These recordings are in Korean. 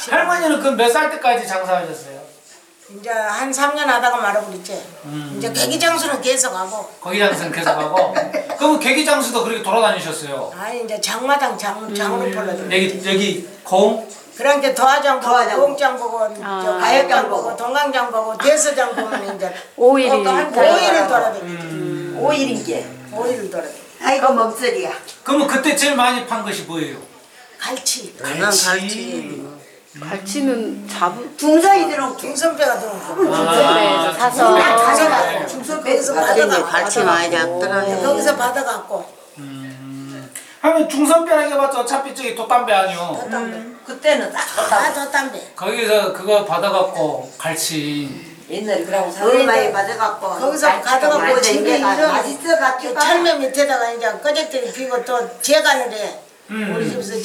할머니는 그럼 몇 살 때까지 장사하셨어요? 이제 한 3년 하다가 말아버렸지. 이제 계기장수는 계속하고. 거기 장사는 계속하고. 그럼 계기 장수도 그렇게 돌아다니셨어요? 아니 이제 장마당 장으로 불러줘. 여기 공? 그러니까 도화장 보고, 도화장 공장 보고, 저 가역장 보고, 동강장 보고, 대서장 보면 이제 5일이 한 5일을 돌아다니지. 5일인게. 5일을 돌아다니. 아이고 먹소리야. 그러면 그때 제일 많이 판 것이 뭐예요? 갈치. 갈치. 갈치는 중사이들은 중선배가 들어오고. 중소배에서 사서 가져가고. 중선배에서 거기서 받아가고. 갈치 많이 잡더라고요. 거기서 받아갖고. 하면 중선배라는 게 맞죠? 어차피 저기 돛담배 아니요. 그때는 딱 다 덧담배. 거기서 그거 받아갖고 갈치. 옛날에 그러고 얼마에 받아갖고 거기서 가져갖고 집에 이런 맛있어갖고 철매 밑에다가 이제 꺼적들이 피고 또 재간을 해. 우리 집에서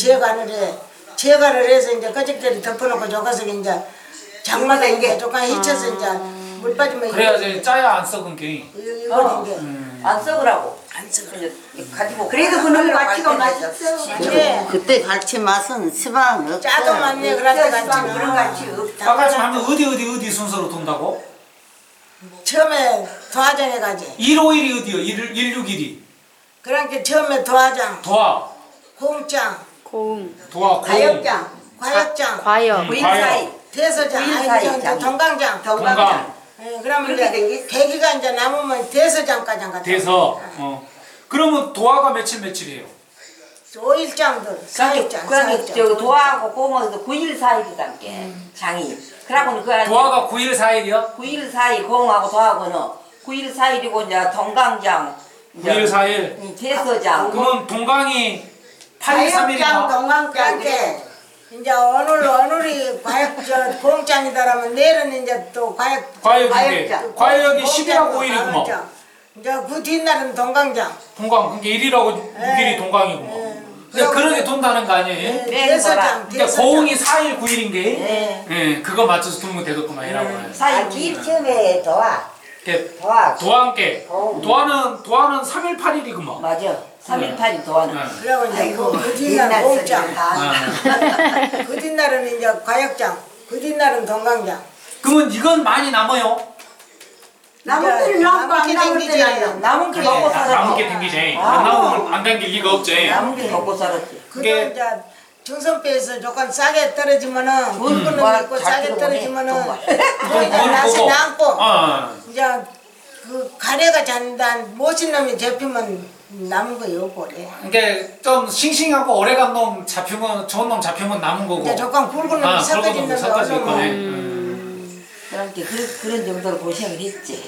재간을 해서 이제 꺼적들이 덮어놓고 저가서 이제 장마다 이게 조금 헤쳐서 이제 물 빠지면 그래야지 짜야 안 썩은 게. 이거 이게 안 썩으라고 안 썩어. 가지고 그래도 그놈 가치가 맛있어. 이게 그때 갈치 맛은 시방 없어요. 짜도 많네 그럴 때 그런 같지는 가치 없다. 아까 좀 하면 어디 순서로 돈다고? 처음에 도화장에 가지. 151이 어디요? 161이. 그러니까 처음에 도화장, 도화. 공장, 고흥, 도화 공. 가역장, 과역장, 과역, 부인사이, 대서장, 부인사이 장. 동강장. 동강장. 예, 그러면 그렇게 된 이제 게 계기가 이제 남으면 대서장까지 갔다. 돼서 그러면 도화가 며칠이에요? 5일장들, 4일장, 그러니까 4일장. 저 도하고 공원에서 9일 4일이단게 장이. 그러고는 그 안에 도화가 9일 4일이요? 9일 4일 공하고 도하고는 9일 4일이고 이제 동강장, 9일 4일. 이 대서장. 그러면 동강이 8일 과역장, 3일인가? 동강장 때 이제 오늘이 과역 공장이다라면 내일은 이제 또 과역인데 과역장. 과역이 10일하고 5일이구먼. 이제 그 뒷날은 동강장. 동강 그게 1일하고 6일이 동강이구먼. 그러니까 그렇게 돈다는 거 아니에요? 대서장, 그러니까 고흥이 4일 9일인 게 네. 예, 그거 맞춰서 돈면 되겠구만 이라고 해요. 사일 길 처음에 도와. 이렇게 도와. 도화함께 도화는 3일 8일이구먼. 맞아. 3일 8일 도하는. 그리고 이제 아이고 그 뒷날 공장. 네. 그 뒷날은 이제 과역장. 그 뒷날은 동강장. 그러면 이건 많이 남아요? 남은 길 남고 안 남을 때는 안 남. 남은 길 먹고 남은 살았지. 게 댕기지. 안 남으면 안 댕길 리가 없지. 남은 길 먹고 살았지. 그거 그게- 이제 중선배에서 조금 싸게 떨어지면은 물건은 뭐 있고 잘 싸게 들어보네. 떨어지면은 정말. 또 이제 그걸 낯이 보고. 남고 어. 이제 그 가래가 잔단 멋진 놈이 잡히면 남은 거 요거 그래. 그러니까 좀 싱싱하고 오래간 놈 잡히면 좋은 놈 잡히면 남은 거고. 이제 조금 굵은 놈이 섞어진 놈이 섞어질 얼른 거네. 그러니까 그런 정도로 고생을 했지.